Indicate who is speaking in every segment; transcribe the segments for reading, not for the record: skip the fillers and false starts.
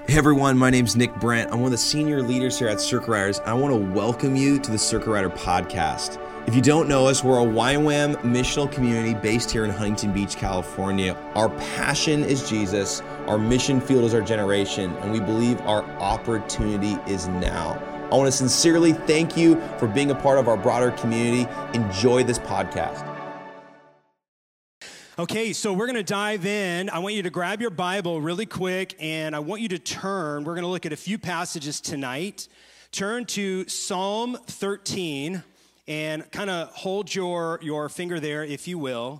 Speaker 1: Hey everyone, my name's Nick Brent. I'm one of the senior leaders here at Circuit Riders. I want to welcome you to the Circuit Rider podcast. If you don't know us, we're a YWAM missional community based here in Huntington Beach, California. Our passion is Jesus, our mission field is our generation, and we believe our opportunity is now. I want to sincerely thank you for being a part of our broader community. Enjoy this podcast.
Speaker 2: Okay, so we're going to dive in. I want you to grab your Bible really quick, and I want you to turn. We're going to look at a few passages tonight. Turn to Psalm 13, and kind of hold your finger there, if you will.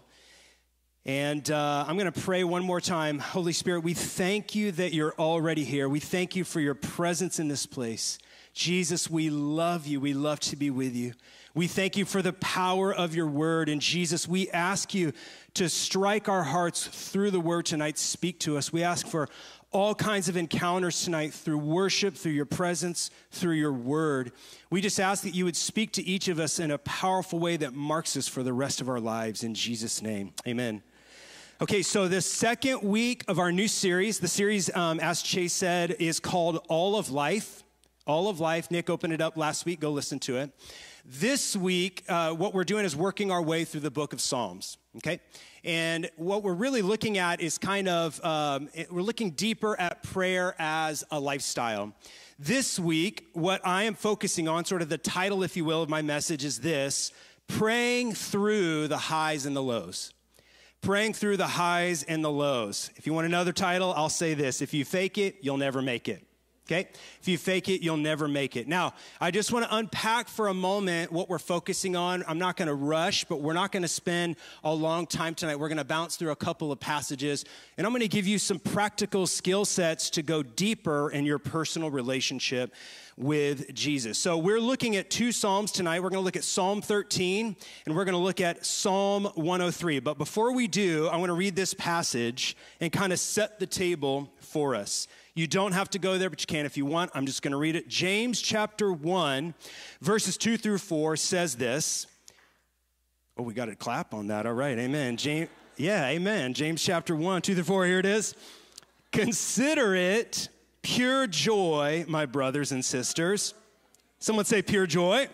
Speaker 2: And I'm going to pray one more time. Holy Spirit, we thank you that you're already here. We thank you for your presence in this place. Jesus, we love you. We love to be with you. We thank you for the power of your word. And Jesus, we ask you to strike our hearts through the word tonight. Speak to us. We ask for all kinds of encounters tonight through worship, through your presence, through your word. We just ask that you would speak to each of us in a powerful way that marks us for the rest of our lives. In Jesus' name, amen. Okay, so the second week of our new series, the series, as Chase said, is called All of Life. All of Life. Nick opened it up last week. Go listen to it. This week, what we're doing is working our way through the book of Psalms, okay? And what we're really looking at is kind of, we're looking deeper at prayer as a lifestyle. This week, what I am focusing on, sort of the title, if you will, of my message is this: praying through the highs and the lows. Praying through the highs and the lows. If you want another title, I'll say this: if you fake it, you'll never make it. Okay? If you fake it, you'll never make it. Now, I just want to unpack for a moment what we're focusing on. I'm not going to rush, but we're not going to spend a long time tonight. We're going to bounce through a couple of passages, and I'm going to give you some practical skill sets to go deeper in your personal relationship with Jesus. So we're looking at two Psalms tonight. We're going to look at Psalm 13, and we're going to look at Psalm 103. But before we do, I want to read this passage and kind of set the table for us. You don't have to go there, but you can if you want. I'm just going to read it. James chapter 1, verses 2 through 4 says this. Oh, we got a clap on that. All right, amen. Amen. James chapter 1, 2 through 4, here it is. Consider it pure joy, my brothers and sisters. Someone say pure joy.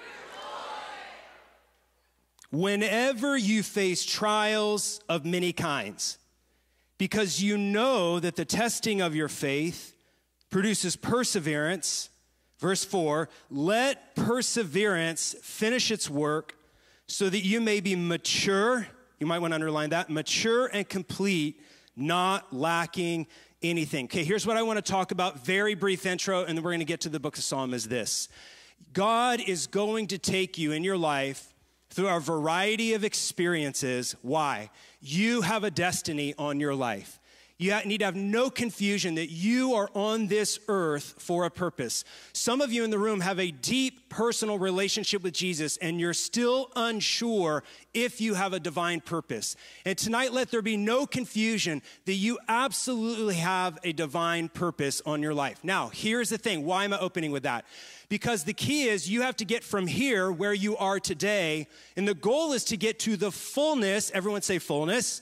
Speaker 2: Whenever you face trials of many kinds, because you know that the testing of your faith produces perseverance. Verse 4, let perseverance finish its work so that you may be mature. You might want to underline that. Mature and complete, not lacking anything. Okay, here's what I want to talk about. Very brief intro, and then we're going to get to the book of Psalm is this. God is going to take you in your life through a variety of experiences. Why? You have a destiny on your life. You need to have no confusion that you are on this earth for a purpose. Some of you in the room have a deep personal relationship with Jesus, and you're still unsure if you have a divine purpose. And tonight, let there be no confusion that you absolutely have a divine purpose on your life. Now, here's the thing. Why am I opening with that? Because the key is you have to get from here where you are today, and the goal is to get to the fullness, everyone say fullness,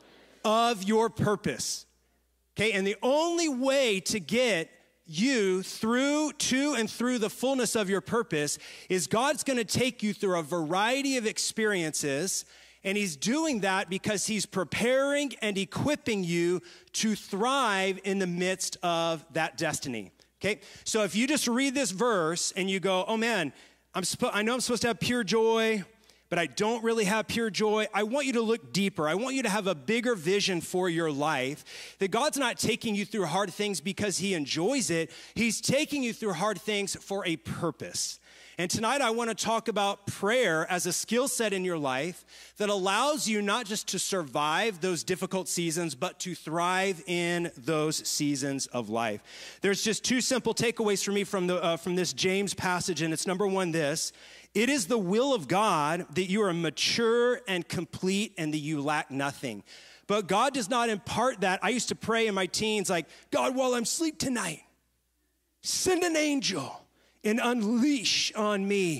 Speaker 2: of your purpose. Okay, and the only way to get you through the fullness of your purpose is God's going to take you through a variety of experiences, and he's doing that because he's preparing and equipping you to thrive in the midst of that destiny. Okay, so if you just read this verse and you go, oh man, I know I'm supposed to have pure joy, but I don't really have pure joy. I want you to look deeper. I want you to have a bigger vision for your life, that God's not taking you through hard things because he enjoys it. He's taking you through hard things for a purpose. And tonight I want to talk about prayer as a skill set in your life that allows you not just to survive those difficult seasons, but to thrive in those seasons of life. There's just two simple takeaways for me from this James passage, and it's number one, this: it is the will of God that you are mature and complete and that you lack nothing. But God does not impart that. I used to pray in my teens like, God, while I'm asleep tonight, send an angel and unleash on me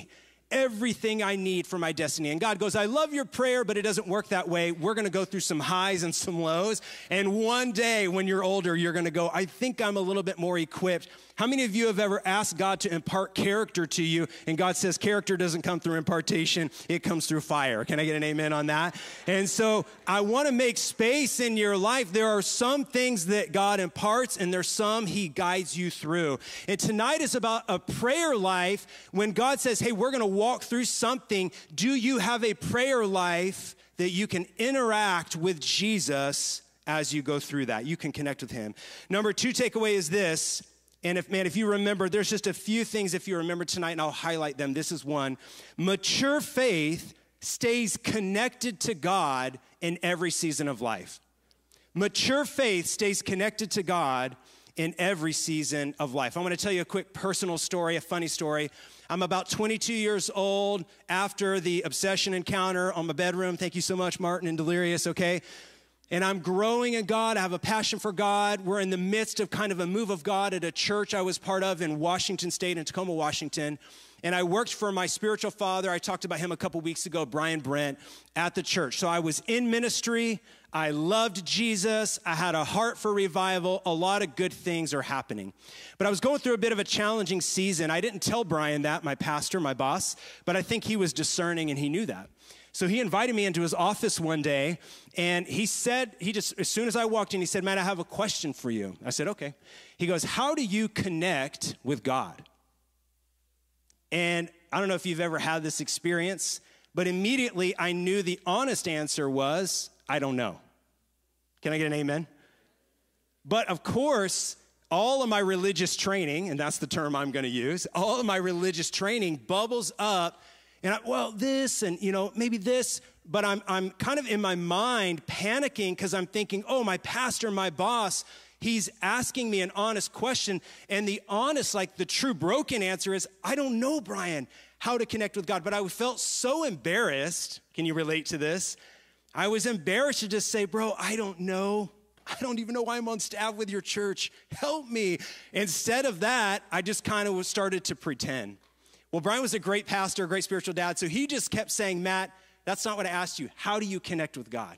Speaker 2: everything I need for my destiny. And God goes, I love your prayer, but it doesn't work that way. We're going to go through some highs and some lows. And one day when you're older, you're going to go, I think I'm a little bit more equipped. How many of you have ever asked God to impart character to you? And God says character doesn't come through impartation. It comes through fire. Can I get an amen on that? And so I want to make space in your life. There are some things that God imparts, and there's some he guides you through. And tonight is about a prayer life. When God says, hey, we're going to walk through something, do you have a prayer life that you can interact with Jesus as you go through that? You can connect with him. Number 2 takeaway is this. And if you remember, there's just a few things if you remember tonight, and I'll highlight them. This is one. Mature faith stays connected to God in every season of life. Mature faith stays connected to God in every season of life. I'm going to tell you a quick personal story, a funny story. I'm about 22 years old after the obsession encounter on my bedroom. Thank you so much, Martin and Delirious, okay? And I'm growing in God. I have a passion for God. We're in the midst of kind of a move of God at a church I was part of in Washington State, in Tacoma, Washington. And I worked for my spiritual father. I talked about him a couple weeks ago, Brian Brent, at the church. So I was in ministry. I loved Jesus. I had a heart for revival. A lot of good things are happening. But I was going through a bit of a challenging season. I didn't tell Brian that, my pastor, my boss, but I think he was discerning and he knew that. So he invited me into his office one day, and he said, as soon as I walked in, he said, Matt, I have a question for you. I said, okay. He goes, how do you connect with God? And I don't know if you've ever had this experience, but immediately I knew the honest answer was, I don't know. Can I get an amen? But of course, all of my religious training, and that's the term I'm going to use, all of my religious training bubbles up. And this and, maybe this, but I'm kind of in my mind panicking because I'm thinking, oh, my pastor, my boss, he's asking me an honest question. And the honest, the true broken answer is, I don't know, Brian, how to connect with God. But I felt so embarrassed. Can you relate to this? I was embarrassed to just say, bro, I don't know. I don't even know why I'm on staff with your church. Help me. Instead of that, I just kind of started to pretend. Well, Brian was a great pastor, a great spiritual dad, so he just kept saying, Matt, that's not what I asked you. How do you connect with God?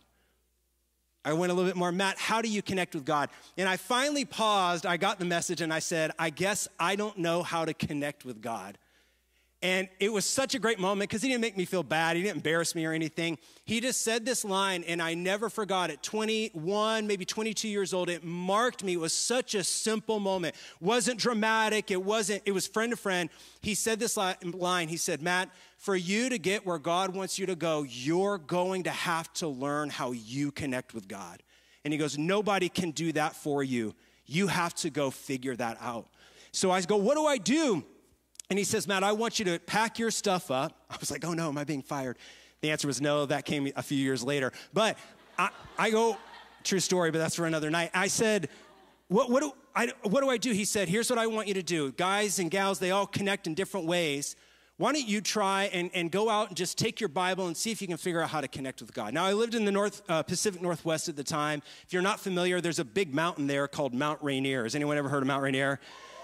Speaker 2: I went a little bit more, Matt, how do you connect with God? And I finally paused, I got the message, and I said, I guess I don't know how to connect with God. And it was such a great moment because he didn't make me feel bad. He didn't embarrass me or anything. He just said this line, and I never forgot it. 21, maybe 22 years old, it marked me. It was such a simple moment. Wasn't dramatic. It was friend to friend. He said this line. He said, Matt, for you to get where God wants you to go, you're going to have to learn how you connect with God. And he goes, nobody can do that for you. You have to go figure that out. So I go, what do I do? And he says, Matt, I want you to pack your stuff up. I was like, oh no, am I being fired? The answer was no. That came a few years later. But I go, true story, but that's for another night. I said, what do I do? He said, here's what I want you to do. Guys and gals, they all connect in different ways. Why don't you try and go out and just take your Bible and see if you can figure out how to connect with God. Now, I lived in the Pacific Northwest at the time. If you're not familiar, there's a big mountain there called Mount Rainier. Has anyone ever heard of Mount Rainier?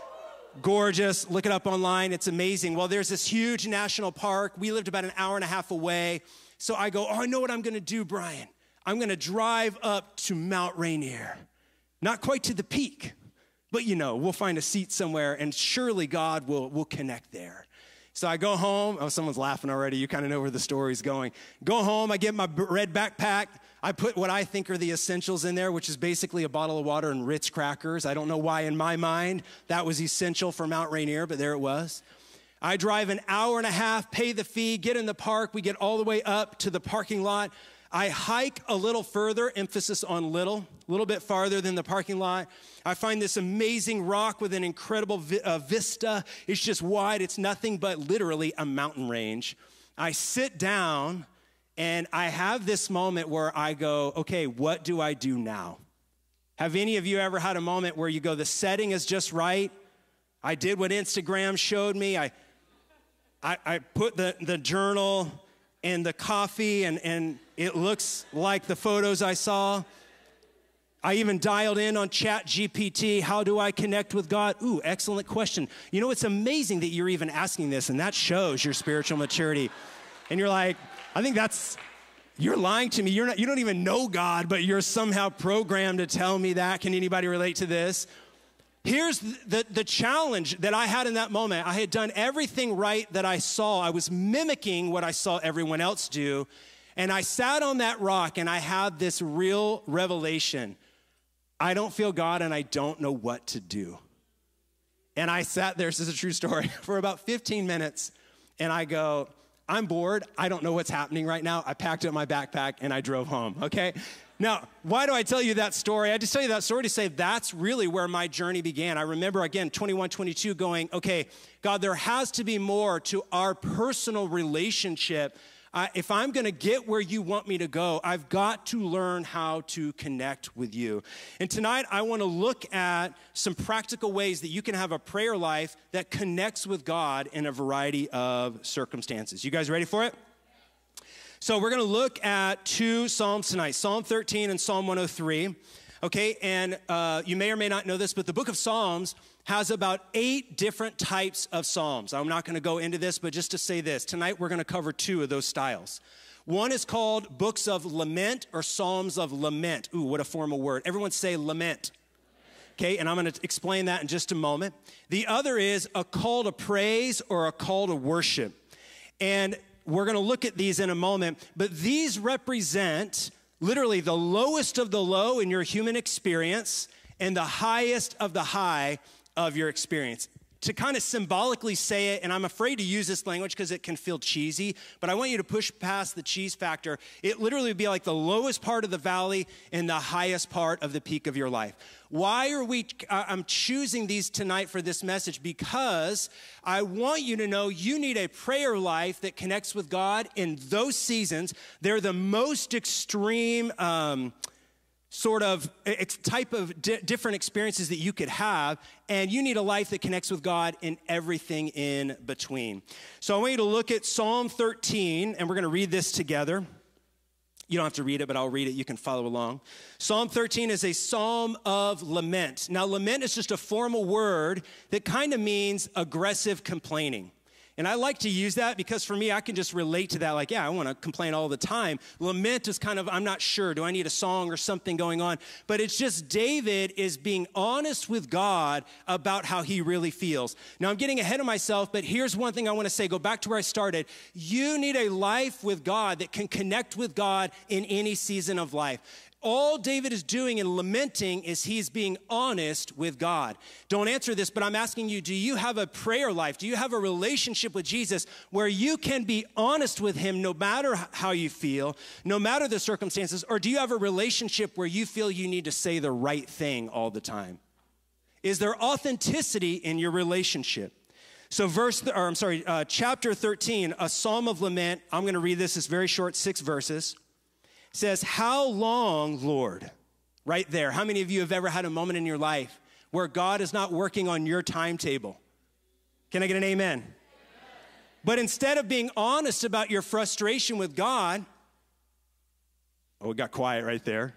Speaker 2: Gorgeous. Look it up online. It's amazing. Well, there's this huge national park. We lived about an hour and a half away. So I go, I know what I'm going to do, Brian. I'm going to drive up to Mount Rainier. Not quite to the peak, but we'll find a seat somewhere and surely God will connect there. So I go home. Oh, someone's laughing already. You kind of know where the story's going. Go home. I get my red backpack. I put what I think are the essentials in there, which is basically a bottle of water and Ritz crackers. I don't know why in my mind that was essential for Mount Rainier, but there it was. I drive an hour and a half, pay the fee, get in the park. We get all the way up to the parking lot. I hike a little further, emphasis on a little bit farther than the parking lot. I find this amazing rock with an incredible vista. It's just wide. It's nothing but literally a mountain range. I sit down and I have this moment where I go, okay, what do I do now? Have any of you ever had a moment where you go, the setting is just right? I did what Instagram showed me. I put the journal and the coffee and it looks like the photos I saw. I even dialed in on ChatGPT. How do I connect with God? Ooh, excellent question. You know, it's amazing that you're even asking this, and that shows your spiritual maturity. And you're like, I think you're lying to me. You don't even know God, but you're somehow programmed to tell me that. Can anybody relate to this? Here's the challenge that I had in that moment. I had done everything right that I saw. I was mimicking what I saw everyone else do. And I sat on that rock and I had this real revelation. I don't feel God and I don't know what to do. And I sat there, this is a true story, for about 15 minutes. And I go, I'm bored. I don't know what's happening right now. I packed up my backpack and I drove home, okay? Now, why do I tell you that story? I just tell you that story to say that's really where my journey began. I remember, again, 21, 22 going, okay, God, there has to be more to our personal relationship. If I'm going to get where you want me to go, I've got to learn how to connect with you. And tonight, I want to look at some practical ways that you can have a prayer life that connects with God in a variety of circumstances. You guys ready for it? So we're going to look at two Psalms tonight, Psalm 13 and Psalm 103. Okay, and you may or may not know this, but the book of Psalms has about 8 different types of Psalms. I'm not going to go into this, but just to say this, tonight we're going to cover 2 of those styles. One is called books of lament or Psalms of lament. Ooh, what a formal word. Everyone say lament. Okay, and I'm going to explain that in just a moment. The other is a call to praise or a call to worship. And we're going to look at these in a moment, but these represent literally the lowest of the low in your human experience and the highest of the high of your experience. To kind of symbolically say it, and I'm afraid to use this language because it can feel cheesy, but I want you to push past the cheese factor. It literally would be like the lowest part of the valley and the highest part of the peak of your life. Why are I'm choosing these tonight for this message? Because I want you to know you need a prayer life that connects with God in those seasons. They're the most extreme type of different experiences that you could have, and you need a life that connects with God in everything in between. So I want you to look at Psalm 13, and we're going to read this together. You don't have to read it, but I'll read it. You can follow along. Psalm 13 is a psalm of lament. Now, lament is just a formal word that kind of means aggressive complaining. And I like to use that because for me, I can just relate to that. Like, yeah, I want to complain all the time. Lament is kind of, I'm not sure. Do I need a song or something going on? But it's just David is being honest with God about how he really feels. Now, I'm getting ahead of myself, but here's one thing I want to say. Go back to where I started. You need a life with God that can connect with God in any season of life. All David is doing in lamenting is he's being honest with God. Don't answer this, but I'm asking you, do you have a prayer life? Do you have a relationship with Jesus where you can be honest with him no matter how you feel, no matter the circumstances? Or do you have a relationship where you feel you need to say the right thing all the time? Is there authenticity in your relationship? So chapter 13, a psalm of lament. I'm going to read this. It's very short, 6 verses. Says, how long, Lord? Right there. How many of you have ever had a moment in your life where God is not working on your timetable? Can I get an amen? But instead of being honest about your frustration with God, oh, it got quiet right there.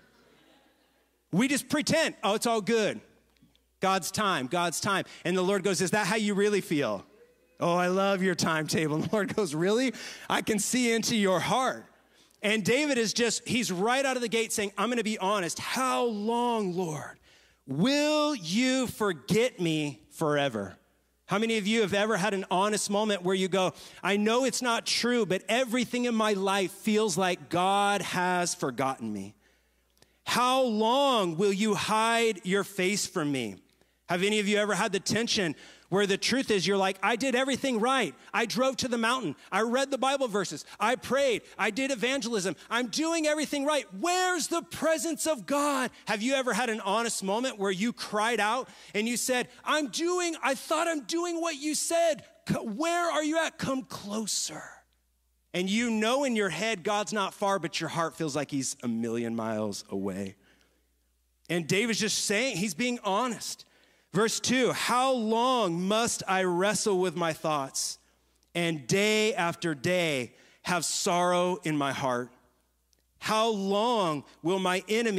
Speaker 2: We just pretend, oh, it's all good. God's time, God's time. And the Lord goes, is that how you really feel? Oh, I love your timetable. And the Lord goes, really? I can see into your heart. And David he's right out of the gate saying, I'm going to be honest. How long, Lord, will you forget me forever? How many of you have ever had an honest moment where you go, I know it's not true, but everything in my life feels like God has forgotten me? How long will you hide your face from me? Have any of you ever had the tension where the truth is you're like, I did everything right. I drove to the mountain. I read the Bible verses. I prayed. I did evangelism. I'm doing everything right. Where's the presence of God? Have you ever had an honest moment where you cried out and you said, I thought I'm doing what you said. Where are you at? Come closer. And you know in your head God's not far, but your heart feels like he's a million miles away. And David's just saying, he's being honest. Verse 2, how long must I wrestle with my thoughts and day after day have sorrow in my heart? How long will my enemy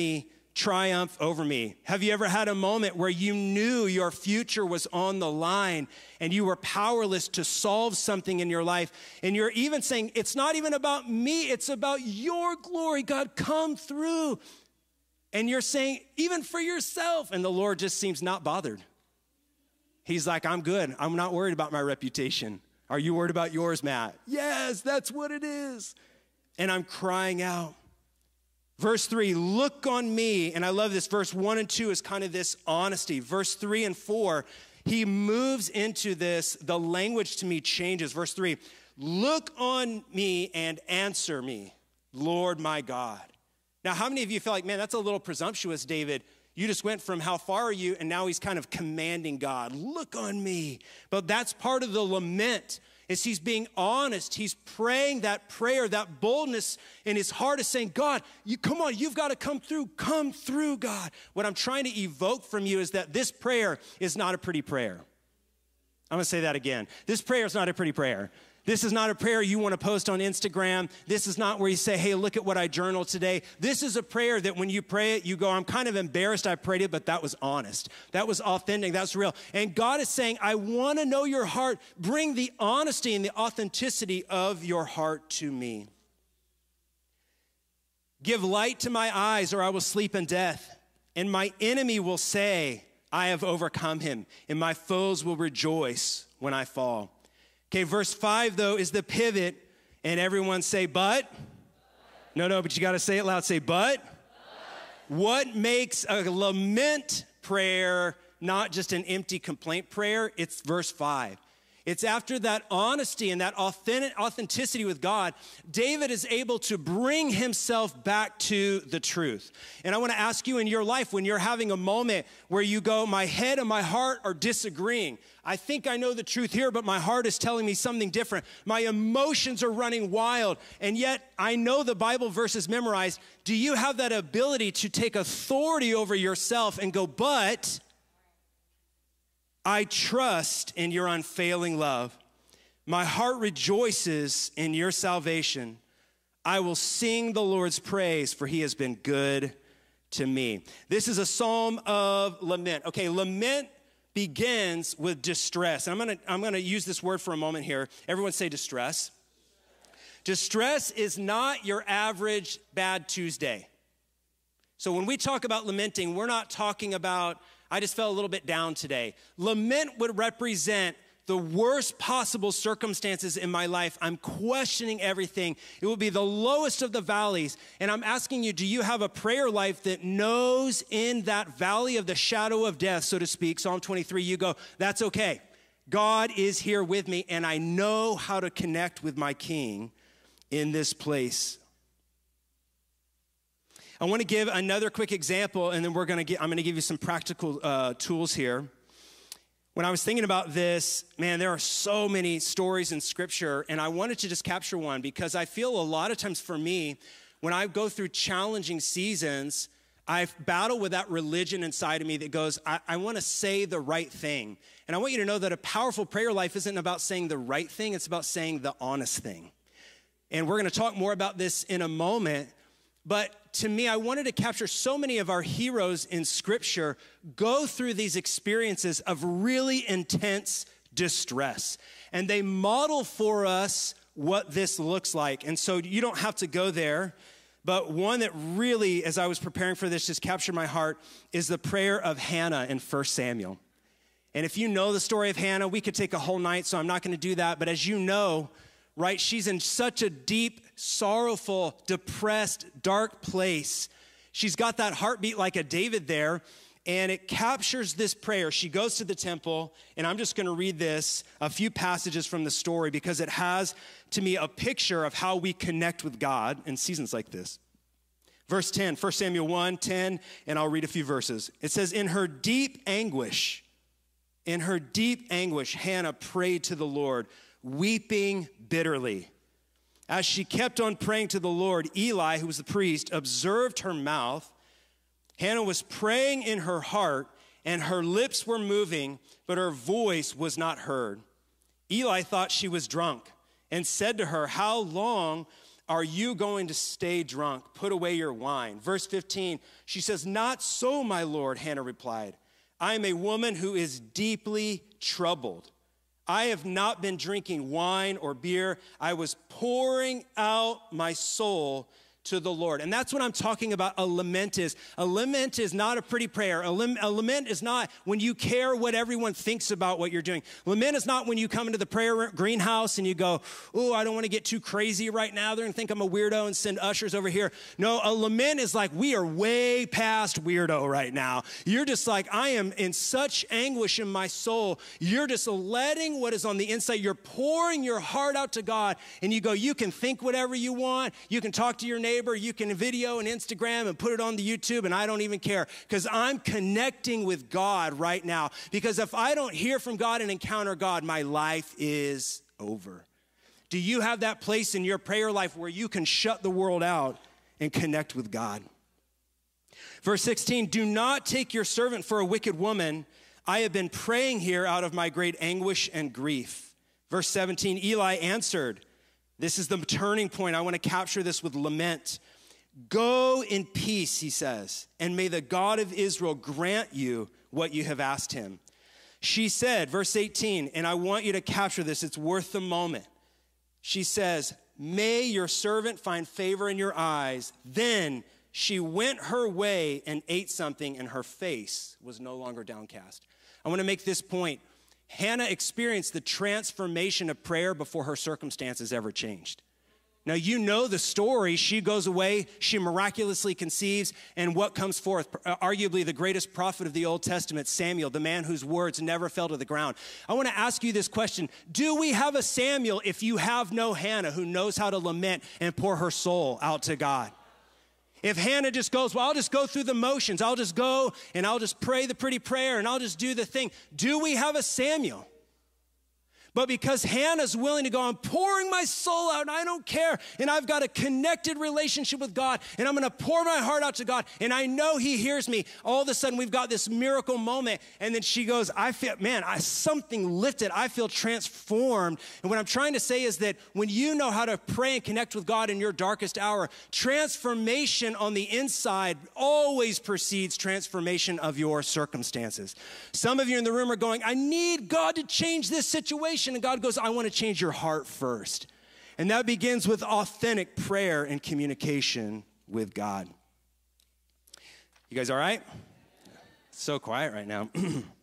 Speaker 2: triumph over me. Have you ever had a moment where you knew your future was on the line and you were powerless to solve something in your life? And you're even saying, it's not even about me, it's about your glory. God, come through. And you're saying, even for yourself. And the Lord just seems not bothered. He's like, I'm good. I'm not worried about my reputation. Are you worried about yours, Matt? Yes, that's what it is. And I'm crying out. Verse 3, look on me. And I love this. Verse 1 and 2 is kind of this honesty. Verse 3 and 4, he moves into this. The language to me changes. Verse 3, look on me and answer me, Lord my God. Now, how many of you feel like, man, that's a little presumptuous, David? You just went from how far are you, and now he's kind of commanding God, look on me. But that's part of the lament, is he's being honest. He's praying that prayer, that boldness in his heart is saying, God, come on, you've got to come through, God. What I'm trying to evoke from you is that this prayer is not a pretty prayer. I'm gonna say that again. This prayer is not a pretty prayer. This is not a prayer you want to post on Instagram. This is not where you say, hey, look at what I journaled today. This is a prayer that when you pray it, you go, I'm kind of embarrassed I prayed it, but that was honest. That was authentic. That's real. And God is saying, I want to know your heart. Bring the honesty and the authenticity of your heart to me. Give light to my eyes, or I will sleep in death. And my enemy will say, I have overcome him, and my foes will rejoice when I fall. Okay, verse 5, though, is the pivot, and everyone say, but? No, but you got to say it loud. Say, but? What makes a lament prayer not just an empty complaint prayer? It's verse 5. It's after that honesty and that authenticity with God, David is able to bring himself back to the truth. And I want to ask you in your life, when you're having a moment where you go, my head and my heart are disagreeing. I think I know the truth here, but my heart is telling me something different. My emotions are running wild, and yet I know the Bible verse is memorized. Do you have that ability to take authority over yourself and go, but I trust in your unfailing love. My heart rejoices in your salvation. I will sing the Lord's praise, for he has been good to me. This is a psalm of lament. Okay, lament begins with distress. And I'm gonna use this word for a moment here. Everyone say distress. Distress is not your average bad Tuesday. So when we talk about lamenting, we're not talking about, I just felt a little bit down today. Lament would represent the worst possible circumstances in my life. I'm questioning everything. It will be the lowest of the valleys. And I'm asking you, do you have a prayer life that knows in that valley of the shadow of death, so to speak, Psalm 23, you go, that's okay. God is here with me, and I know how to connect with my King in this place. I want to give another quick example, and then I'm going to give you some practical tools here. When I was thinking about this, man, there are so many stories in Scripture, and I wanted to just capture one because I feel a lot of times for me, when I go through challenging seasons, I battle with that religion inside of me that goes, I want to say the right thing. And I want you to know that a powerful prayer life isn't about saying the right thing, it's about saying the honest thing. And we're going to talk more about this in a moment. But to me, I wanted to capture so many of our heroes in Scripture go through these experiences of really intense distress. And they model for us what this looks like. And so you don't have to go there. But one that really, as I was preparing for this, just captured my heart is the prayer of Hannah in 1 Samuel. And if you know the story of Hannah, we could take a whole night, so I'm not going to do that. But as you know, right, she's in such a deep, sorrowful, depressed, dark place. She's got that heartbeat like a David there, and it captures this prayer. She goes to the temple, and I'm just going to read a few passages from the story because it has, to me, a picture of how we connect with God in seasons like this. Verse 10, 1 Samuel 1:10, and I'll read a few verses. It says, in her deep anguish, Hannah prayed to the Lord, weeping bitterly. As she kept on praying to the Lord, Eli, who was the priest, observed her mouth. Hannah was praying in her heart, and her lips were moving, but her voice was not heard. Eli thought she was drunk and said to her, how long are you going to stay drunk? Put away your wine. Verse 15, she says, not so, my Lord, Hannah replied. I am a woman who is deeply troubled. I have not been drinking wine or beer. I was pouring out my soul to the Lord. And that's what I'm talking about a lament is. A lament is not a pretty prayer. A lament is not when you care what everyone thinks about what you're doing. Lament is not when you come into the prayer greenhouse and you go, oh, I don't want to get too crazy right now. They're going to think I'm a weirdo and send ushers over here. No, a lament is like, we are way past weirdo right now. You're just like, I am in such anguish in my soul. You're just letting what is on the inside. You're pouring your heart out to God, and you go, you can think whatever you want. You can talk to your neighbor. You can video and Instagram and put it on the YouTube, and I don't even care because I'm connecting with God right now. Because if I don't hear from God and encounter God, my life is over. Do you have that place in your prayer life where you can shut the world out and connect with God? Verse 16, do not take your servant for a wicked woman. I have been praying here out of my great anguish and grief. Verse 17, Eli answered, this is the turning point. I want to capture this with lament. Go in peace, he says, and may the God of Israel grant you what you have asked him. She said, verse 18, and I want you to capture this. It's worth the moment. She says, may your servant find favor in your eyes. Then she went her way and ate something, and her face was no longer downcast. I want to make this point. Hannah experienced the transformation of prayer before her circumstances ever changed. Now, you know the story. She goes away, she miraculously conceives, and what comes forth? Arguably the greatest prophet of the Old Testament, Samuel, the man whose words never fell to the ground. I want to ask you this question. Do we have a Samuel if you have no Hannah who knows how to lament and pour her soul out to God? If Hannah just goes, well, I'll just go through the motions. I'll just go and I'll just pray the pretty prayer and I'll just do the thing. Do we have a Samuel? But because Hannah's willing to go, I'm pouring my soul out and I don't care. And I've got a connected relationship with God and I'm going to pour my heart out to God. And I know he hears me. All of a sudden we've got this miracle moment. And then she goes, I feel, man, something lifted. I feel transformed. And what I'm trying to say is that when you know how to pray and connect with God in your darkest hour, transformation on the inside always precedes transformation of your circumstances. Some of you in the room are going, I need God to change this situation. And God goes, I want to change your heart first. And that begins with authentic prayer and communication with God. You guys all right? It's so quiet right now.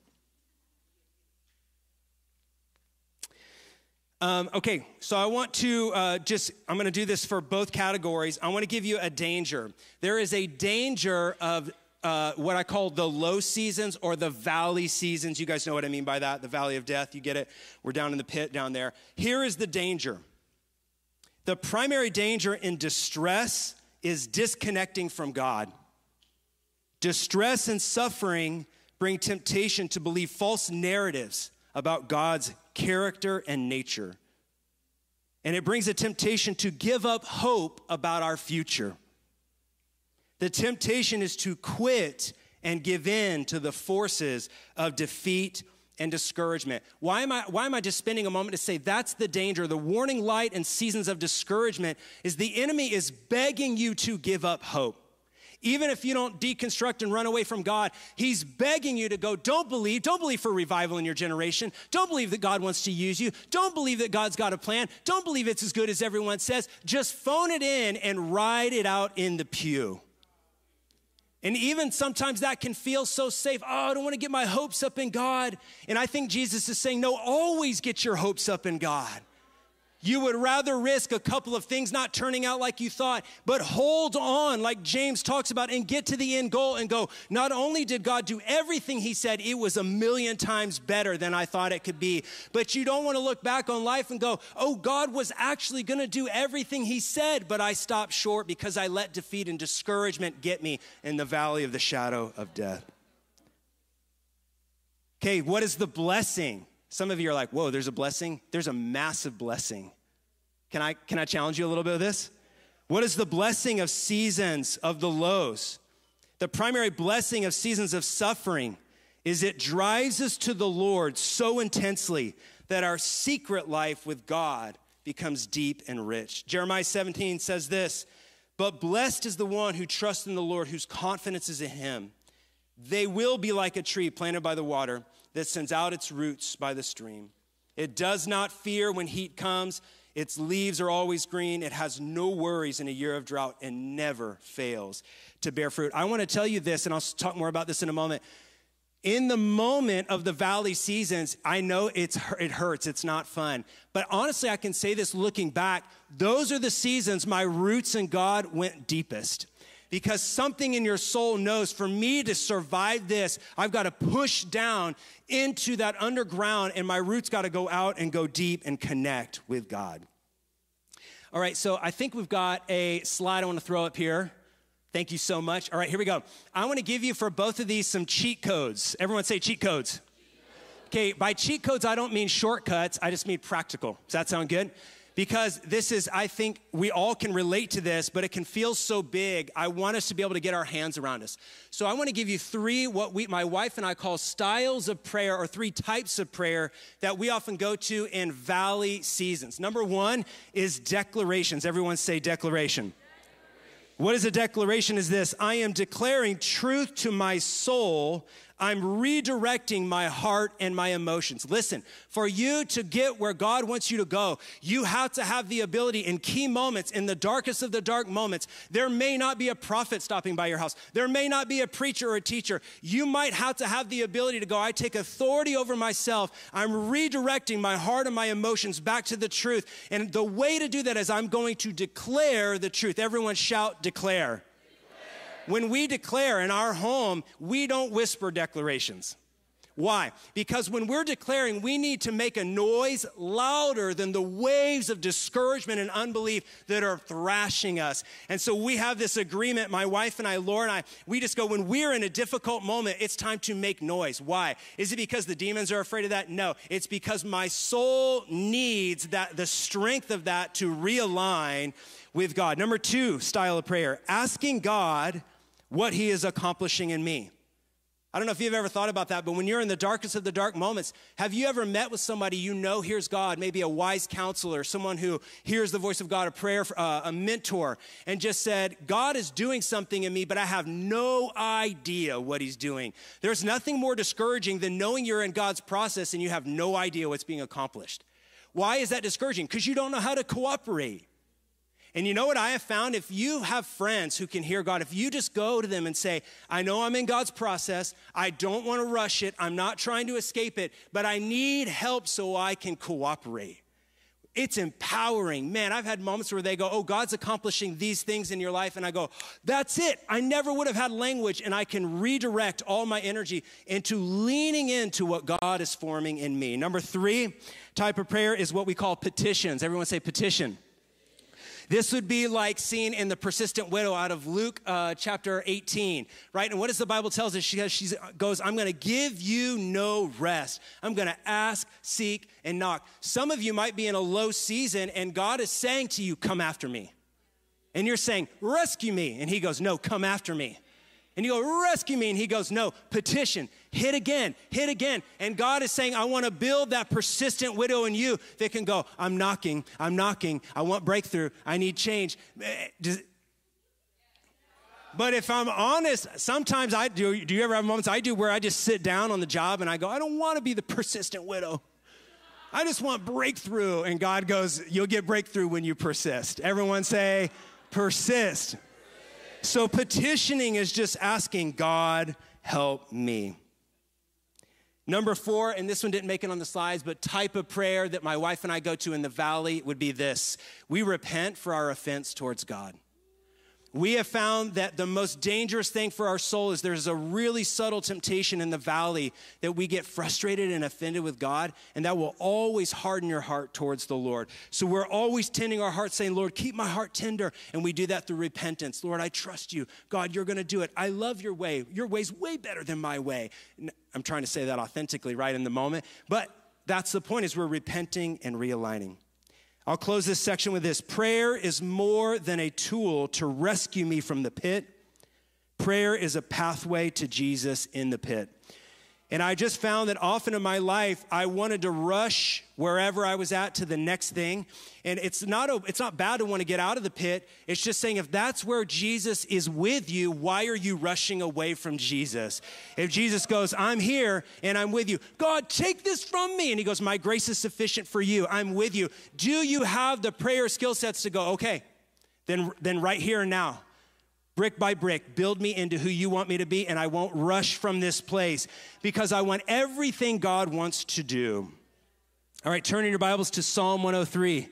Speaker 2: Okay, so I want to I'm going to do this for both categories. I want to give you a danger. There is a danger of what I call the low seasons or the valley seasons. You guys know what I mean by that, the valley of death. You get it? We're down in the pit down there. Here is the danger. The primary danger in distress is disconnecting from God. Distress and suffering bring temptation to believe false narratives about God's character and nature. And it brings a temptation to give up hope about our future. The temptation is to quit and give in to the forces of defeat and discouragement. Why am I just spending a moment to say that's the danger? The warning light in seasons of discouragement is the enemy is begging you to give up hope. Even if you don't deconstruct and run away from God, he's begging you to go, don't believe for revival in your generation. Don't believe that God wants to use you. Don't believe that God's got a plan. Don't believe it's as good as everyone says. Just phone it in and ride it out in the pew. And even sometimes that can feel so safe. Oh, I don't want to get my hopes up in God. And I think Jesus is saying, no, always get your hopes up in God. You would rather risk a couple of things not turning out like you thought, but hold on, like James talks about, and get to the end goal and go, not only did God do everything he said, it was 1,000,000 times better than I thought it could be. But you don't want to look back on life and go, oh, God was actually going to do everything he said, but I stopped short because I let defeat and discouragement get me in the valley of the shadow of death. Okay, what is the blessing? Some of you are like, whoa, there's a blessing? There's a massive blessing. Can I challenge you a little bit of this? What is the blessing of seasons of the lows? The primary blessing of seasons of suffering is it drives us to the Lord so intensely that our secret life with God becomes deep and rich. Jeremiah 17 says this, but blessed is the one who trusts in the Lord, whose confidence is in him. They will be like a tree planted by the water that sends out its roots by the stream. It does not fear when heat comes. Its leaves are always green. It has no worries in a year of drought and never fails to bear fruit. I want to tell you this, and I'll talk more about this in a moment. In the moment of the valley seasons, I know it hurts. It's not fun. But honestly, I can say this looking back, those are the seasons my roots in God went deepest. Because something in your soul knows for me to survive this, I've got to push down into that underground, and my roots got to go out and go deep and connect with God. All right, so I think we've got a slide I want to throw up here. Thank you so much. All right, here we go. I want to give you for both of these some cheat codes. Everyone say cheat codes. Okay, by cheat codes, I don't mean shortcuts. I just mean practical. Does that sound good? Because this is, I think we all can relate to this, but it can feel so big. I want us to be able to get our hands around us. So I want to give you three, my wife and I call styles of prayer, or three types of prayer that we often go to in valley seasons. Number one is declarations. Everyone say declaration. What is a declaration is this: I am declaring truth to my soul. I'm redirecting my heart and my emotions. Listen, for you to get where God wants you to go, you have to have the ability in key moments, in the darkest of the dark moments. There may not be a prophet stopping by your house. There may not be a preacher or a teacher. You might have to have the ability to go, I take authority over myself. I'm redirecting my heart and my emotions back to the truth. And the way to do that is I'm going to declare the truth. Everyone shout, declare. When we declare in our home, we don't whisper declarations. Why? Because when we're declaring, we need to make a noise louder than the waves of discouragement and unbelief that are thrashing us. And so we have this agreement, my wife and I, Laura and I, we just go, when we're in a difficult moment, it's time to make noise. Why? Is it because the demons are afraid of that? No. It's because my soul needs that, the strength of that to realign with God. Number two style of prayer, asking God what he is accomplishing in me. I don't know if you've ever thought about that, but when you're in the darkest of the dark moments, have you ever met with somebody you know hears God, maybe a wise counselor, someone who hears the voice of God, a prayer, a mentor, and just said, God is doing something in me, but I have no idea what he's doing. There's nothing more discouraging than knowing you're in God's process and you have no idea what's being accomplished. Why is that discouraging? Because you don't know how to cooperate. And you know what I have found? If you have friends who can hear God, if you just go to them and say, I know I'm in God's process, I don't want to rush it, I'm not trying to escape it, but I need help so I can cooperate. It's empowering. Man, I've had moments where they go, oh, God's accomplishing these things in your life. And I go, that's it. I never would have had language, and I can redirect all my energy into leaning into what God is forming in me. Number three type of prayer is what we call petitions. Everyone say petition. This would be like seen in the persistent widow out of Luke chapter 18, right? And what does the Bible tell us? She goes, I'm going to give you no rest. I'm going to ask, seek, and knock. Some of you might be in a low season, and God is saying to you, come after me. And you're saying, rescue me. And he goes, no, come after me. And you go, rescue me. And he goes, no, petition, hit again. And God is saying, I want to build that persistent widow in you that can go, I'm knocking. I want breakthrough. I need change. But if I'm honest, sometimes I do. Do you ever have moments I do where I just sit down on the job and I go, I don't want to be the persistent widow. I just want breakthrough. And God goes, you'll get breakthrough when you persist. Everyone say, persist. So petitioning is just asking God, help me. Number four, and this one didn't make it on the slides, but type of prayer that my wife and I go to in the valley would be this. We repent for our offense towards God. We have found that the most dangerous thing for our soul is there's a really subtle temptation in the valley that we get frustrated and offended with God, and that will always harden your heart towards the Lord. So we're always tending our heart saying, Lord, keep my heart tender, and we do that through repentance. Lord, I trust you. God, you're going to do it. I love your way. Your way's way better than my way. I'm trying to say that authentically right in the moment, but that's the point, is we're repenting and realigning. I'll close this section with this. Prayer is more than a tool to rescue me from the pit. Prayer is a pathway to Jesus in the pit. And I just found that often in my life, I wanted to rush wherever I was at to the next thing. And it's not bad to want to get out of the pit. It's just saying if that's where Jesus is with you, why are you rushing away from Jesus? If Jesus goes, I'm here and I'm with you. God, take this from me. And he goes, my grace is sufficient for you. I'm with you. Do you have the prayer skill sets to go, okay, then right here and now, brick by brick, build me into who you want me to be, and I won't rush from this place because I want everything God wants to do. All right, turn in your Bibles to Psalm 103.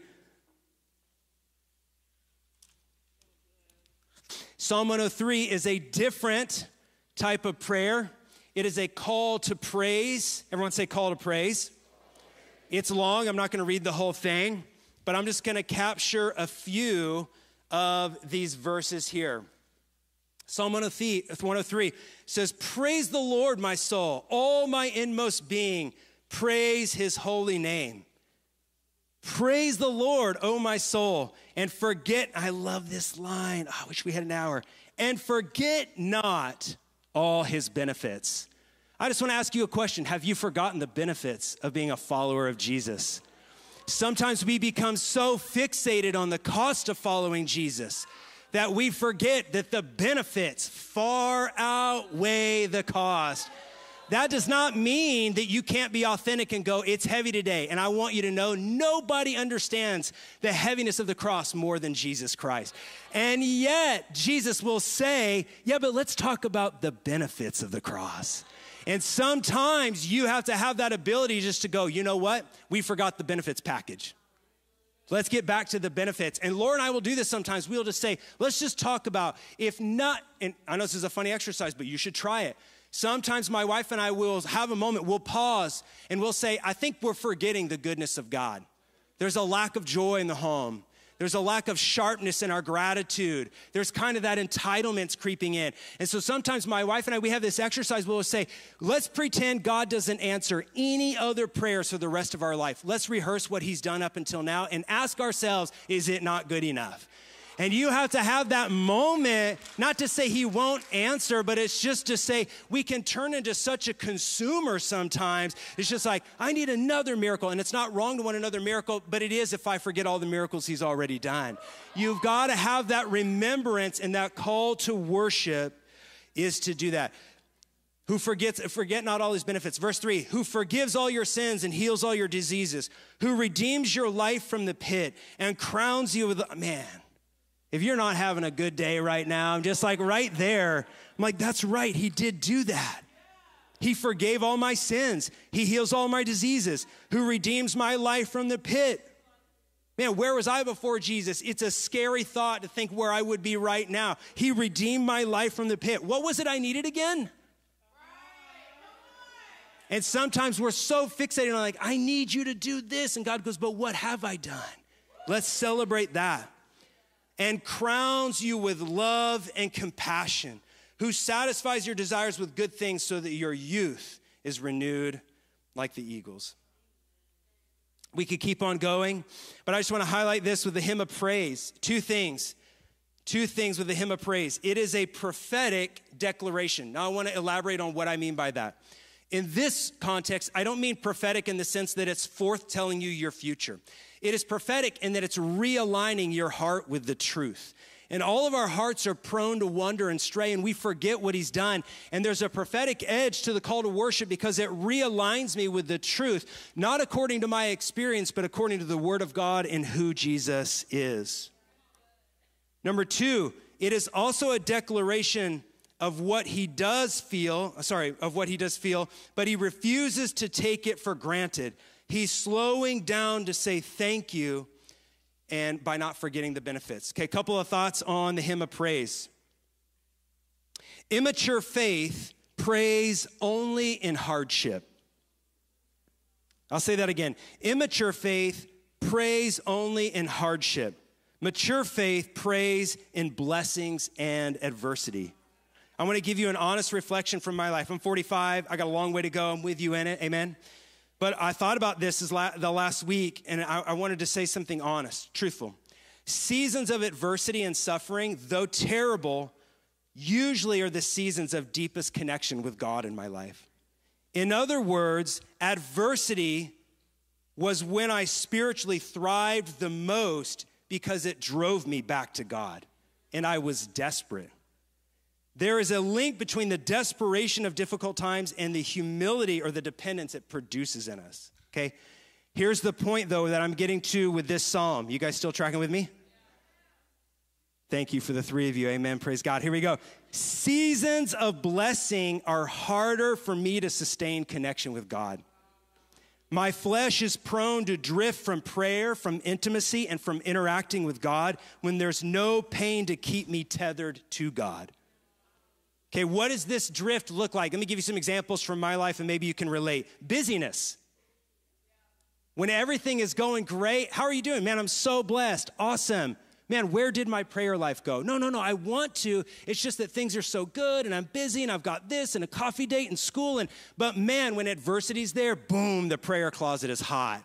Speaker 2: Psalm 103 is a different type of prayer. It is a call to praise. Everyone say call to praise. It's long. I'm not going to read the whole thing, but I'm just going to capture a few of these verses here. Psalm 103 says, praise the Lord, my soul, all my inmost being, praise his holy name. Praise the Lord, O my soul, and forget, I love this line, I wish we had an hour, and forget not all his benefits. I just want to ask you a question. Have you forgotten the benefits of being a follower of Jesus? Sometimes we become so fixated on the cost of following Jesus that we forget that the benefits far outweigh the cost. That does not mean that you can't be authentic and go, it's heavy today. And I want you to know nobody understands the heaviness of the cross more than Jesus Christ. And yet Jesus will say, yeah, but let's talk about the benefits of the cross. And sometimes you have to have that ability just to go, you know what? We forgot the benefits package. Let's get back to the benefits. And Laura and I will do this sometimes. We'll just say, let's just talk about, if not, and I know this is a funny exercise, but you should try it. Sometimes my wife and I will have a moment, we'll pause, and we'll say, I think we're forgetting the goodness of God. There's a lack of joy in the home. There's a lack of sharpness in our gratitude. There's kind of that entitlements creeping in. And so sometimes my wife and I, we have this exercise where we'll say, let's pretend God doesn't answer any other prayers for the rest of our life. Let's rehearse what he's done up until now and ask ourselves, is it not good enough? And you have to have that moment, not to say he won't answer, but it's just to say we can turn into such a consumer sometimes. It's just like, I need another miracle. And it's not wrong to want another miracle, but it is if I forget all the miracles he's already done. You've got to have that remembrance, and that call to worship is to do that. Forget not all his benefits. Verse 3, who forgives all your sins and heals all your diseases, who redeems your life from the pit and crowns you with, man. If you're not having a good day right now, I'm just like right there. I'm like, that's right. He did do that. He forgave all my sins. He heals all my diseases. Who redeems my life from the pit. Man, where was I before Jesus? It's a scary thought to think where I would be right now. He redeemed my life from the pit. What was it I needed again? And sometimes we're so fixated on like, I need you to do this. And God goes, but what have I done? Let's celebrate that. And crowns you with love and compassion, who satisfies your desires with good things so that your youth is renewed like the eagles. We could keep on going, but I just want to highlight this with the hymn of praise. Two things with the hymn of praise. It is a prophetic declaration. Now I want to elaborate on what I mean by that. In this context, I don't mean prophetic in the sense that it's forth-telling you your future. It is prophetic in that it's realigning your heart with the truth. And all of our hearts are prone to wander and stray, and we forget what he's done. And there's a prophetic edge to the call to worship because it realigns me with the truth, not according to my experience, but according to the word of God and who Jesus is. Number two, it is also a declaration of what he does feel, but he refuses to take it for granted. He's slowing down to say thank you and by not forgetting the benefits. Okay, a couple of thoughts on the hymn of praise. Immature faith prays only in hardship. I'll say that again. Immature faith prays only in hardship. Mature faith prays in blessings and adversity. I want to give you an honest reflection from my life. I'm 45. I got a long way to go. I'm with you in it. Amen. But I thought about this the last week, and I wanted to say something honest, truthful. Seasons of adversity and suffering, though terrible, usually are the seasons of deepest connection with God in my life. In other words, adversity was when I spiritually thrived the most because it drove me back to God, and I was desperate. There is a link between the desperation of difficult times and the humility or the dependence it produces in us, okay? Here's the point, though, that I'm getting to with this psalm. You guys still tracking with me? Thank you for the three of you. Amen. Praise God. Here we go. Seasons of blessing are harder for me to sustain connection with God. My flesh is prone to drift from prayer, from intimacy, and from interacting with God when there's no pain to keep me tethered to God. Okay, what does this drift look like? Let me give you some examples from my life and maybe you can relate. Busyness. When everything is going great, how are you doing? Man, I'm so blessed. Awesome. Man, where did my prayer life go? No, I want to. It's just that things are so good and I'm busy and I've got this and a coffee date and school. But man, when adversity's there, boom, the prayer closet is hot.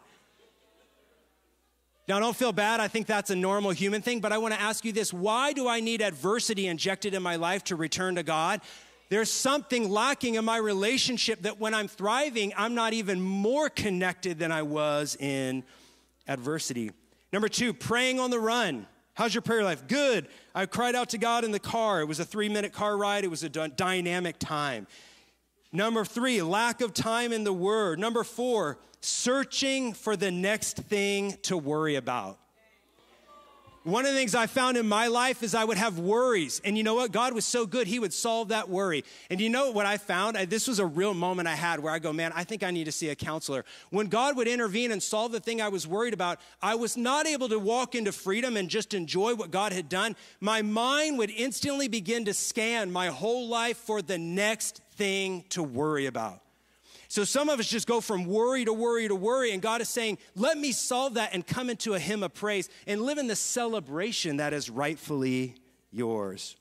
Speaker 2: Now, don't feel bad. I think that's a normal human thing, but I want to ask you this. Why do I need adversity injected in my life to return to God? There's something lacking in my relationship that when I'm thriving, I'm not even more connected than I was in adversity. Number 2, praying on the run. How's your prayer life? Good. I cried out to God in the car. It was a 3-minute car ride. It was a dynamic time. Number 3, lack of time in the Word. Number 4, searching for the next thing to worry about. One of the things I found in my life is I would have worries. And you know what? God was so good, he would solve that worry. And you know what I found? This was a real moment I had where I go, man, I think I need to see a counselor. When God would intervene and solve the thing I was worried about, I was not able to walk into freedom and just enjoy what God had done. My mind would instantly begin to scan my whole life for the next thing to worry about. So some of us just go from worry to worry to worry, and God is saying, let me solve that and come into a hymn of praise and live in the celebration that is rightfully yours.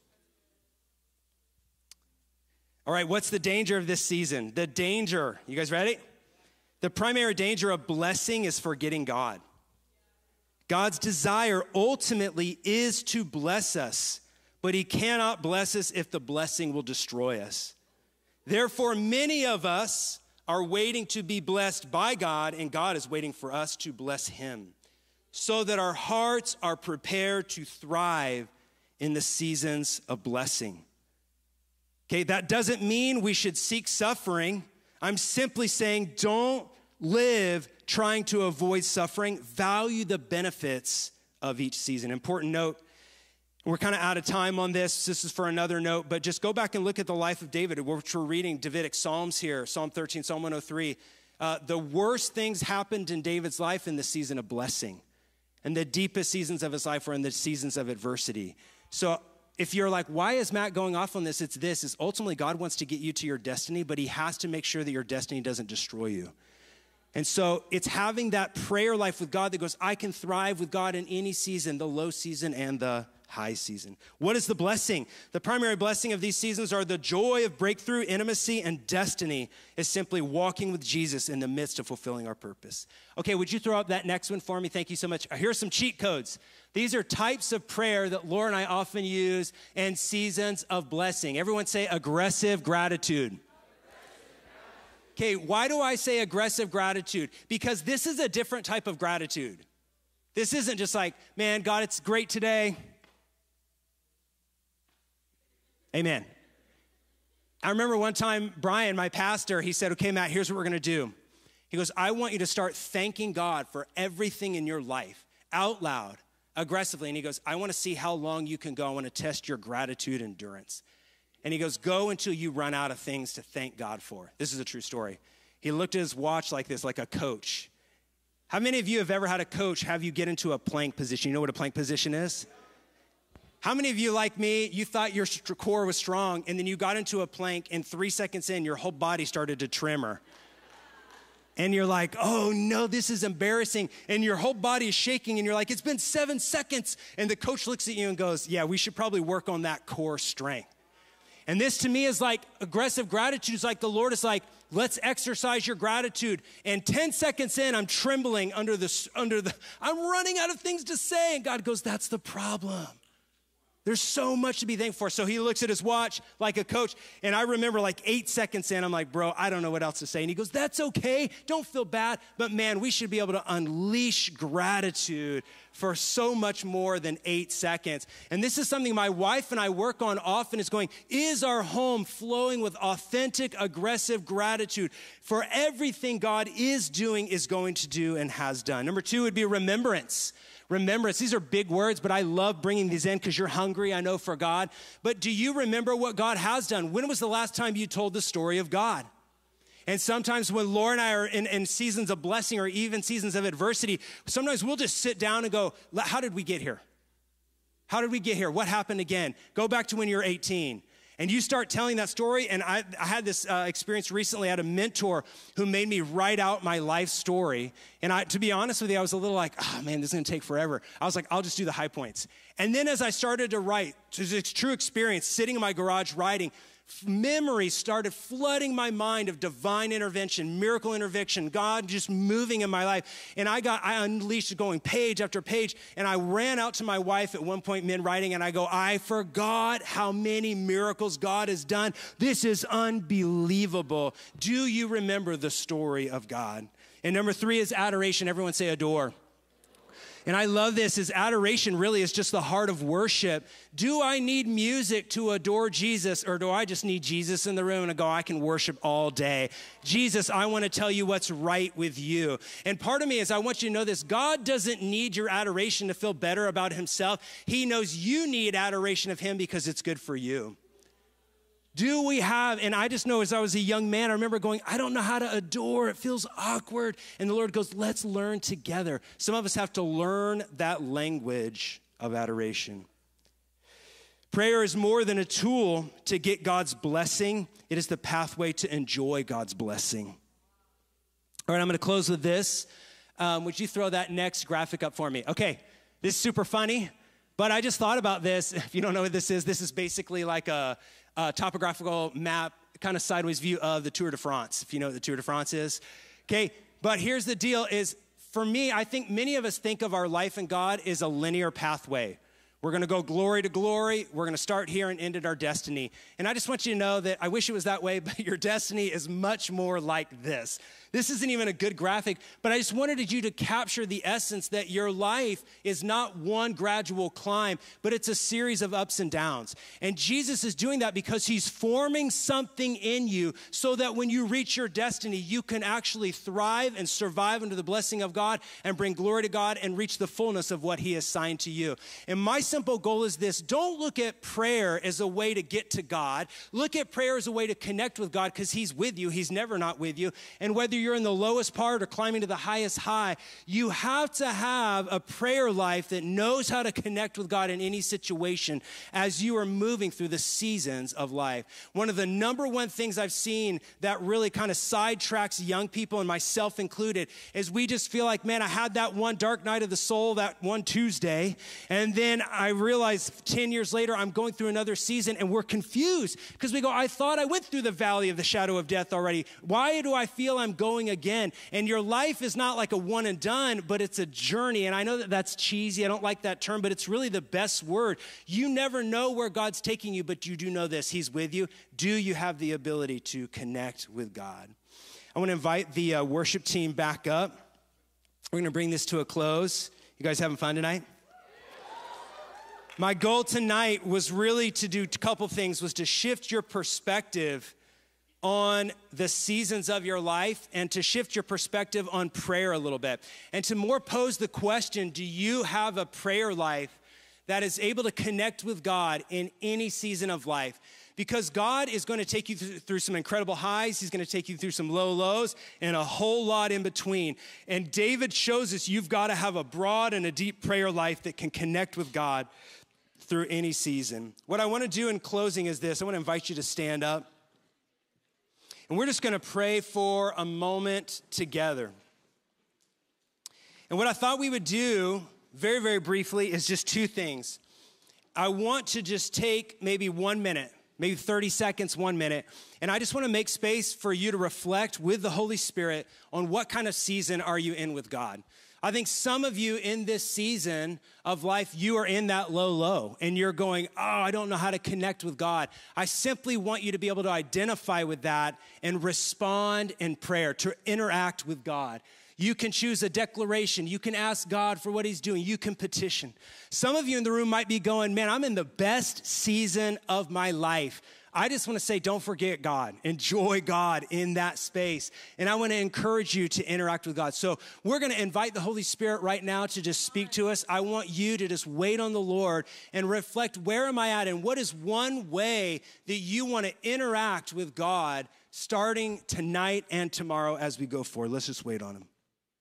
Speaker 2: All right, what's the danger of this season? The danger, you guys ready? The primary danger of blessing is forgetting God. God's desire ultimately is to bless us, but he cannot bless us if the blessing will destroy us. Therefore, many of us are waiting to be blessed by God, and God is waiting for us to bless him so that our hearts are prepared to thrive in the seasons of blessing. Okay, that doesn't mean we should seek suffering. I'm simply saying don't live trying to avoid suffering. Value the benefits of each season. Important note, we're kind of out of time on this. This is for another note, but just go back and look at the life of David, which we're reading Davidic Psalms here, Psalm 13, Psalm 103. The worst things happened in David's life in the season of blessing. And the deepest seasons of his life were in the seasons of adversity. So if you're like, why is Matt going off on this? It's this, is ultimately God wants to get you to your destiny, but he has to make sure that your destiny doesn't destroy you. And so it's having that prayer life with God that goes, I can thrive with God in any season, the low season and the high season. What is the blessing? The primary blessing of these seasons are the joy of breakthrough, intimacy, and destiny is simply walking with Jesus in the midst of fulfilling our purpose. Okay, would you throw up that next one for me? Thank you so much. Here's some cheat codes. These are types of prayer that Laura and I often use in seasons of blessing. Everyone say aggressive gratitude. Okay, why do I say aggressive gratitude? Because this is a different type of gratitude. This isn't just like, man, God, it's great today. Amen. I remember one time, Brian, my pastor, he said, okay, Matt, here's what we're going to do. He goes, I want you to start thanking God for everything in your life out loud, aggressively. And he goes, I want to see how long you can go. I want to test your gratitude endurance. And he goes, go until you run out of things to thank God for. This is a true story. He looked at his watch like this, like a coach. How many of you have ever had a coach have you get into a plank position? You know what a plank position is? How many of you, like me, you thought your core was strong, and then you got into a plank, and 3 seconds in, your whole body started to tremor. And you're like, oh no, this is embarrassing. And your whole body is shaking, and you're like, it's been 7 seconds. And the coach looks at you and goes, yeah, we should probably work on that core strength. And this to me is like aggressive gratitude. It's like the Lord is like, let's exercise your gratitude. And 10 seconds in, I'm trembling I'm running out of things to say. And God goes, that's the problem. There's so much to be thankful for. So he looks at his watch like a coach. And I remember like 8 seconds in, I'm like, bro, I don't know what else to say. And he goes, that's okay. Don't feel bad. But man, we should be able to unleash gratitude for so much more than 8 seconds. And this is something my wife and I work on often, is going, is our home flowing with authentic, aggressive gratitude for everything God is doing, is going to do, and has done? Number 2 would be remembrance. Remembrance. These are big words, but I love bringing these in because you're hungry, I know, for God. But do you remember what God has done? When was the last time you told the story of God? And sometimes when Laura and I are in seasons of blessing or even seasons of adversity, sometimes we'll just sit down and go, how did we get here? How did we get here? What happened again? Go back to when you were 18. And you start telling that story, and I had this experience recently. I had a mentor who made me write out my life story. And to be honest with you, I was a little like, oh man, this is gonna take forever. I was like, I'll just do the high points. And then as I started to write, to this true experience, sitting in my garage writing, memories started flooding my mind of divine intervention, miracle intervention, God just moving in my life. And I unleashed going page after page. And I ran out to my wife at one point mid-writing, and I go, I forgot how many miracles God has done. This is unbelievable. Do you remember the story of God? And number 3 is adoration. Everyone say adore. And I love this, is adoration really is just the heart of worship. Do I need music to adore Jesus, or do I just need Jesus in the room and go, I can worship all day? Jesus, I want to tell you what's right with you. And part of me is I want you to know this. God doesn't need your adoration to feel better about himself. He knows you need adoration of him because it's good for you. Do we have, and I just know as I was a young man, I remember going, I don't know how to adore. It feels awkward. And the Lord goes, let's learn together. Some of us have to learn that language of adoration. Prayer is more than a tool to get God's blessing. It is the pathway to enjoy God's blessing. All right, I'm going to close with this. Would you throw that next graphic up for me? Okay, this is super funny, but I just thought about this. If you don't know what this is basically like a topographical map, kind of sideways view of the Tour de France, if you know what the Tour de France is. Okay, but here's the deal is, for me, I think many of us think of our life in God as a linear pathway. We're going to go glory to glory. We're going to start here and end at our destiny. And I just want you to know that I wish it was that way, but your destiny is much more like this. This isn't even a good graphic, but I just wanted you to capture the essence that your life is not one gradual climb, but it's a series of ups and downs. And Jesus is doing that because he's forming something in you so that when you reach your destiny, you can actually thrive and survive under the blessing of God and bring glory to God and reach the fullness of what he assigned to you. And my simple goal is this: don't look at prayer as a way to get to God. Look at prayer as a way to connect with God, because he's with you. He's never not with you. And whether you're in the lowest part or climbing to the highest high, you have to have a prayer life that knows how to connect with God in any situation as you are moving through the seasons of life. One of the number one things I've seen that really kind of sidetracks young people, and myself included, is we just feel like, man, I had that one dark night of the soul, that one Tuesday, and then I realized 10 years later I'm going through another season, and we're confused because we go, I thought I went through the valley of the shadow of death already. Why do I feel I'm going again? And your life is not like a one and done, but it's a journey. And I know that that's cheesy. I don't like that term, but it's really the best word. You never know where God's taking you, but you do know this: he's with you. Do you have the ability to connect with God? I want to invite the worship team back up. We're going to bring this to a close. You guys having fun tonight? My goal tonight was really to do a couple things, was to shift your perspective on the seasons of your life and to shift your perspective on prayer a little bit. And to more pose the question, do you have a prayer life that is able to connect with God in any season of life? Because God is going to take you through some incredible highs. He's going to take you through some low lows and a whole lot in between. And David shows us you've got to have a broad and a deep prayer life that can connect with God through any season. What I want to do in closing is this. I want to invite you to stand up. And we're just going to pray for a moment together. And what I thought we would do very, very briefly is just two things. I want to just take maybe 1 minute, maybe 30 seconds, 1 minute, and I just want to make space for you to reflect with the Holy Spirit on what kind of season are you in with God. I think some of you in this season of life, you are in that low, and you're going, oh, I don't know how to connect with God. I simply want you to be able to identify with that and respond in prayer, to interact with God. You can choose a declaration. You can ask God for what he's doing. You can petition. Some of you in the room might be going, man, I'm in the best season of my life. I just want to say, don't forget God. Enjoy God in that space. And I want to encourage you to interact with God. So we're going to invite the Holy Spirit right now to just speak to us. I want you to just wait on the Lord and reflect, where am I at? And what is one way that you want to interact with God starting tonight and tomorrow as we go forward? Let's just wait on him.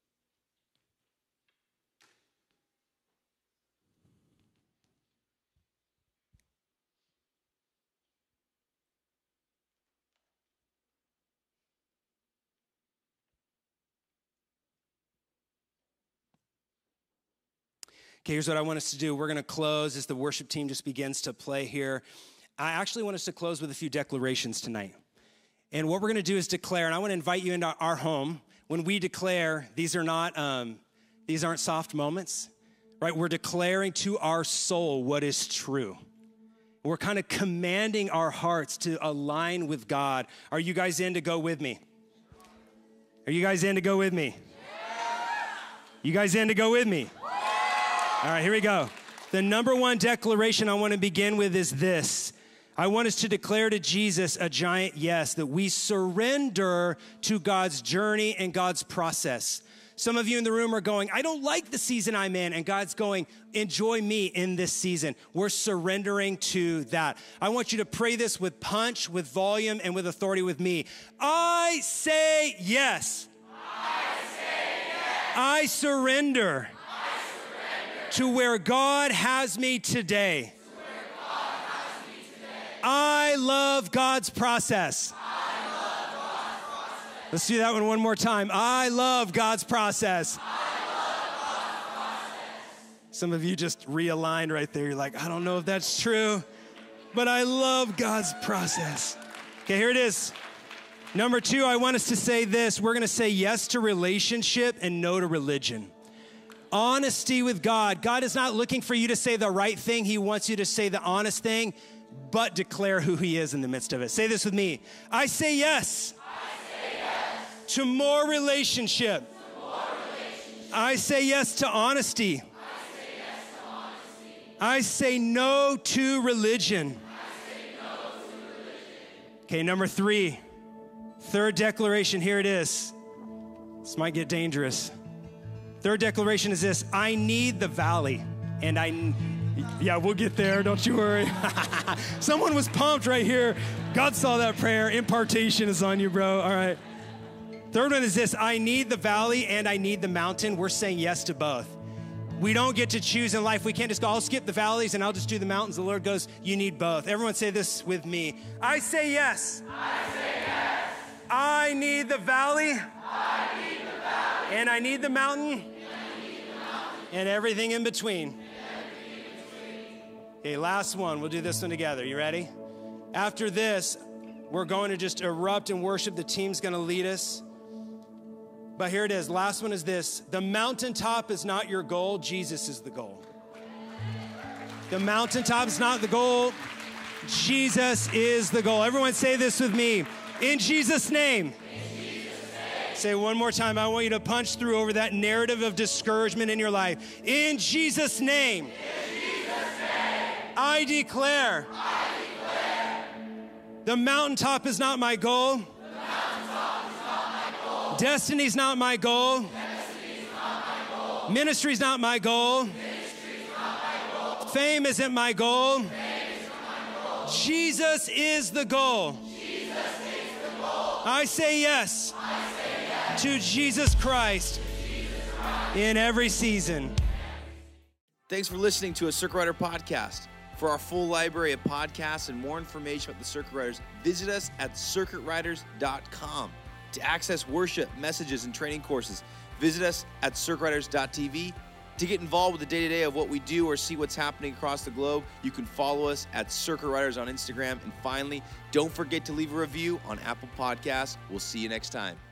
Speaker 2: Okay, here's what I want us to do. We're going to close as the worship team just begins to play here. I actually want us to close with a few declarations tonight. And what we're going to do is declare, and I want to invite you into our home. When we declare, these aren't soft moments, right? We're declaring to our soul what is true. We're kind of commanding our hearts to align with God. Are you guys in to go with me? Are you guys in to go with me? You guys in to go with me? All right, here we go. The number one declaration I want to begin with is this. I want us to declare to Jesus a giant yes, that we surrender to God's journey and God's process. Some of you in the room are going, I don't like the season I'm in. And God's going, enjoy me in this season. We're surrendering to that. I want you to pray this with punch, with volume, and with authority with me. I say yes. I say yes. I surrender. To where God has me today. I love God's process. Let's do that one more time. I love God's process. Some of you just realigned right there. You're like, I don't know if that's true, but I love God's process. Okay, here it is. Number 2, I want us to say this. We're going to say yes to relationship and no to religion. Honesty with God. God is not looking for you to say the right thing. He wants you to say the honest thing, but declare who he is in the midst of it. Say this with me. I say yes. To more relationship. I say yes to honesty. I say no to religion. Okay, number 3. Third declaration. Here it is. This might get dangerous. Third declaration is this. I need the valley. And yeah, we'll get there. Don't you worry. Someone was pumped right here. God saw that prayer. Impartation is on you, bro. All right. Third one is this. I need the valley and I need the mountain. We're saying yes to both. We don't get to choose in life. We can't just go, I'll skip the valleys and I'll just do the mountains. The Lord goes, you need both. Everyone say this with me. I say yes. I say yes. I need the valley. I need the valley. And I need the mountain. And everything in between. Okay, last one. We'll do this one together. You ready? After this, we're going to just erupt and worship. The team's going to lead us. But here it is. Last one is this. The mountaintop is not your goal. Jesus is the goal. The mountaintop is not the goal. Jesus is the goal. Everyone say this with me. In Jesus' name. Say it one more time. I want you to punch through over that narrative of discouragement in your life. In Jesus' name. In Jesus' name. I declare. The mountaintop is not my goal. Destiny's not my goal. Ministry's not my goal. Fame isn't my goal. Jesus is the goal. I say yes to Jesus Christ in every season.
Speaker 1: Thanks for listening to a Circuit Rider podcast. For our full library of podcasts and more information about the Circuit Riders, visit us at circuitriders.com. To access worship, messages, and training courses, visit us at circuitriders.tv. To get involved with the day-to-day of what we do or see what's happening across the globe, you can follow us at Circuit Riders on Instagram. And finally, don't forget to leave a review on Apple Podcasts. We'll see you next time.